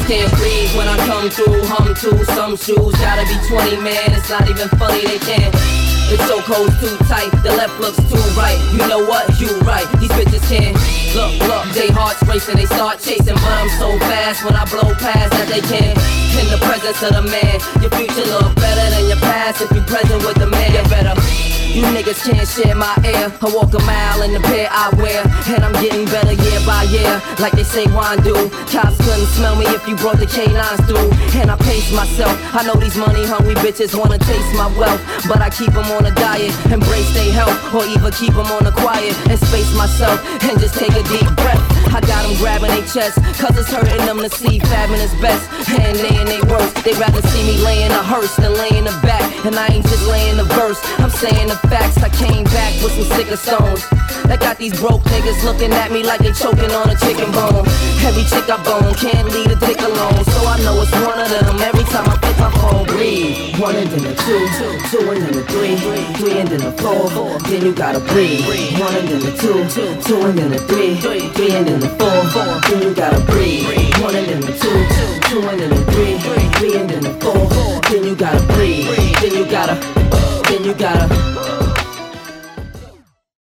can't breathe when I come through. Hum to some shoes, gotta be 20, man. It's not even funny, they can't. The chokehold's too tight, the left looks too right. You know what? You right. These bitches can't. Look, they hearts racing, they start chasing, but I'm so fast when I blow past that they can't. In the presence of the man, your future look better than your past if you present with the man. You better. You niggas can't share my air. I walk a mile in the pair I wear, and I'm getting better year by year, like they say wine do. Cops couldn't smell me if you brought the canines through. And I pace myself. I know these money hungry bitches wanna taste my wealth, but I keep them on a diet, embrace their health, or even keep them on the quiet and space myself and just take a deep breath. I got them grabbing their chest, cause it's hurting them to see fabbing is best. And they in they worst, they rather see me laying a hearse than laying the back. And I ain't just laying the verse, I'm saying the facts. I came back with some sicker stones that got these broke niggas looking at me like they choking on a chicken bone. Every chick I bone can't leave a dick alone, so I know it's one of them every time I pick my phone. Breathe, one and then a two and then a three and then a four, then you gotta breathe. One and then a two and then a three and then a four, then you gotta breathe. One and then a two and then a three and then a four, then you gotta breathe. Then you gotta